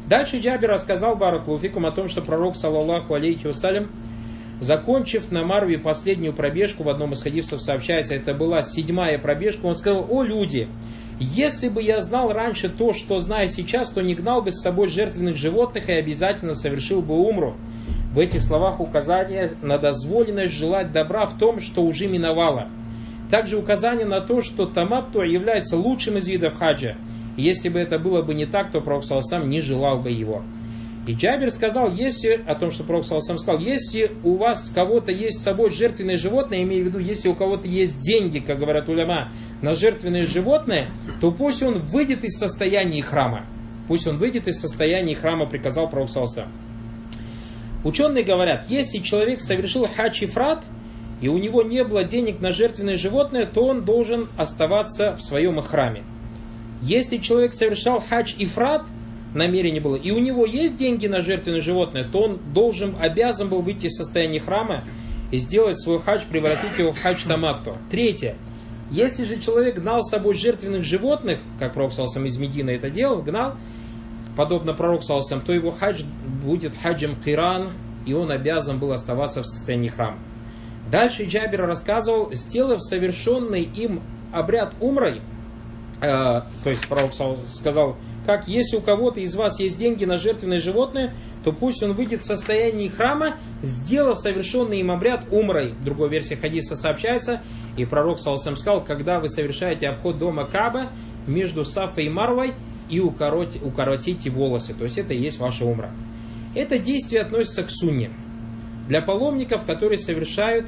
Дальше Джабир рассказал баракулуфикум о том, что пророк, саллаллаху алейхи вассалям, закончив на Марве последнюю пробежку, в одном из хадисов сообщается, это была 7-я пробежка, он сказал: «О люди, если бы я знал раньше то, что знаю сейчас, то не гнал бы с собой жертвенных животных и обязательно совершил бы умру». В этих словах указание на дозволенность желать добра в том, что уже миновало. Также указание на то, что таматту является лучшим из видов хаджа. И если бы это было бы не так, то пророк саллаллаху алейхи ва саллям не желал бы его. И Джабир сказал, о том, что пророк саллаллаху алейхи ва саллям сказал, если у вас кого-то есть с собой жертвенное животное, имею в виду, если у кого-то есть деньги, как говорят уляма, на жертвенное животное, то пусть он выйдет из состояния храма. Пусть он выйдет из состояния храма, приказал пророк саллаллаху алейхи ва саллям. Ученые говорят, если человек совершил хадж ифрат, и у него не было денег на жертвенное животное, то он должен оставаться в своем храме. Если человек совершал хадж ифрат, намерение было, и у него есть деньги на жертвенное животное, то он обязан был выйти из состояния храма и сделать свой хадж, превратить его в хадж таматту. Третье. Если же человек гнал с собой жертвенных животных, как пророк саллаллаху алейхи ва саллям из Медины это делал, гнал, подобно пророку саллаллаху алейхи ва саллям, то его хадж будет хаджем киран, и он обязан был оставаться в состоянии храма. Дальше Джабир рассказывал, сделав совершенный им обряд умрой, то есть пророк сказал, как если у кого-то из вас есть деньги на жертвенное животное, то пусть он выйдет в состоянии храма, сделав совершенный им обряд умрой. В другой версии хадиса сообщается, и пророк саллаллаху алейхи ва саллям сказал, когда вы совершаете обход дома Кааба между Сафой и Марвой, и укоротите волосы, то есть это и есть ваша умра. Это действие относится к сунне. Для паломников, которые совершают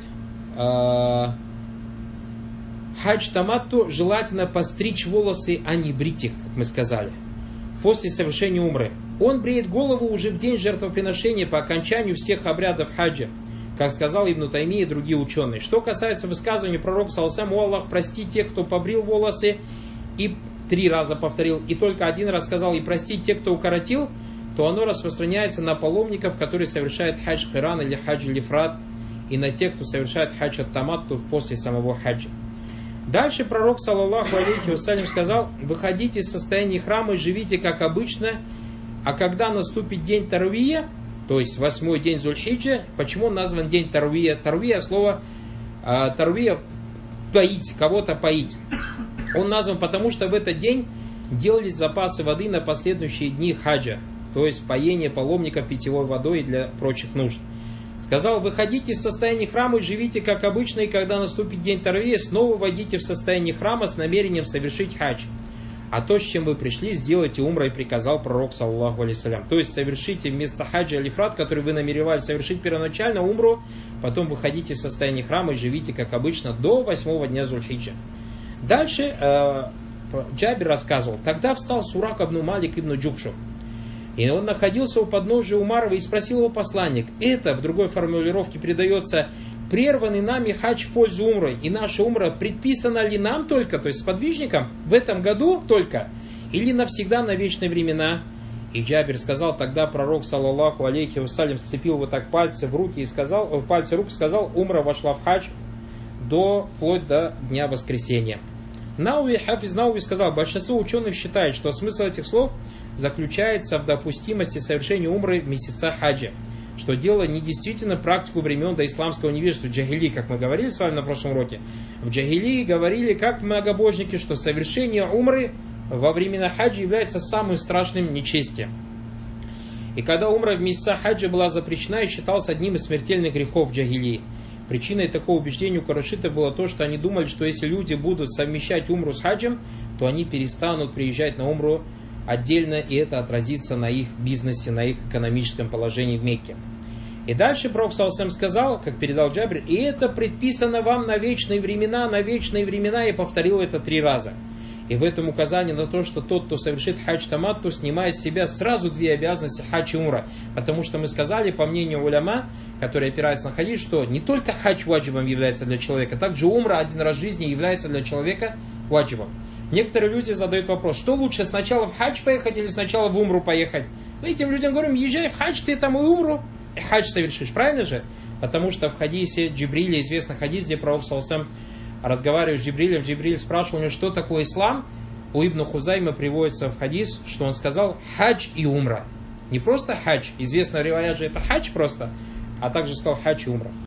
хадж таматту, желательно постричь волосы, а не брить их, как мы сказали, после совершения умры. Он бреет голову уже в день жертвоприношения по окончанию всех обрядов хаджа, как сказал Ибн Таймия и другие ученые. Что касается высказывания пророка саллаллаху алейхи ва саллям, «О Аллах, прости тех, кто побрил волосы», и 3 раза повторил, и только 1 раз сказал, «И прости тех, кто укоротил», то оно распространяется на паломников, которые совершают хадж киран или хадж лифрат, и на тех, кто совершает хадж ат-таматту после самого хаджа. Дальше пророк, саллаллаху алейхи ва саллям, сказал, выходите из состояния храма и живите как обычно, а когда наступит день Тарвия, то есть 8-й день Зуль-Хиджа, почему он назван день Тарвия? Тарвия, слово Тарвия, поить, кого-то поить. Он назван потому, что в этот день делались запасы воды на последующие дни хаджа, то есть поение паломников питьевой водой и для прочих нужд. Сказал, выходите из состояния храма и живите как обычно, и когда наступит день Тарвия, снова войдите в состояние храма с намерением совершить хадж. А то, с чем вы пришли, сделайте умра, и приказал пророк, саллаллаху алейхи ва саллям. То есть совершите вместо хаджа алифрат, который вы намеревались совершить первоначально, умру, потом выходите из состояния храма и живите как обычно до 8-го дня Зуль-Хиджа. Дальше Джабир рассказывал, тогда встал Сурак ибн Малик ибн Джукшу, и он находился у подножия Умарова, и спросил его посланник, это в другой формулировке передается, прерванный нами хадж в пользу умры, и наша умра предписана ли нам только, то есть сподвижникам, в этом году только, или навсегда на вечные времена? И Джабир сказал, тогда пророк, саллаллаху алейхи ва саллям, сцепил вот так пальцы в руки и сказал, пальцы рук сказал, умра вошла в хадж вплоть до дня воскресения. Хафиз Науви сказал, большинство ученых считает, что смысл этих слов заключается в допустимости совершения умры в месяца хаджа, что дело недействительно практику времен до исламского невежества джахили, как мы говорили с вами на прошлом уроке. В джахили говорили, как многобожники, что совершение умры во времена хаджа является самым страшным нечестием. И когда умра в месяца хаджа была запрещена и считалась одним из смертельных грехов джахили. Причиной такого убеждения у курайшитов было то, что они думали, что если люди будут совмещать умру с хаджем, то они перестанут приезжать на умру отдельно, и это отразится на их бизнесе, на их экономическом положении в Мекке. И дальше пророк саллаллаху алейхи ва саллям сказал, как передал Джабир, и это предписано вам на вечные времена, и повторил это 3 раза. И в этом указание на то, что тот, кто совершит хадж таматту, снимает с себя сразу 2 обязанности хадж и умра. Потому что мы сказали, по мнению уляма, которые опираются на хадис, что не только хадж ваджибом является для человека, также умра 1 раз в жизни является для человека ваджибом. Некоторые люди задают вопрос, что лучше, сначала в хадж поехать или сначала в умру поехать? Мы этим людям говорим, езжай в хадж, ты там и умру, и хадж совершишь, правильно же? Потому что в хадисе Джибриля, известный хадис, где пророк саллаллаху алейхи ва саллям разговаривая с Джибрилем, Джибриль спрашивал у него, что такое ислам. У Ибн Хузайма приводится в хадис, что он сказал хадж и умра. Не просто хадж, известно риваят же это хадж просто, а также сказал хадж и умра.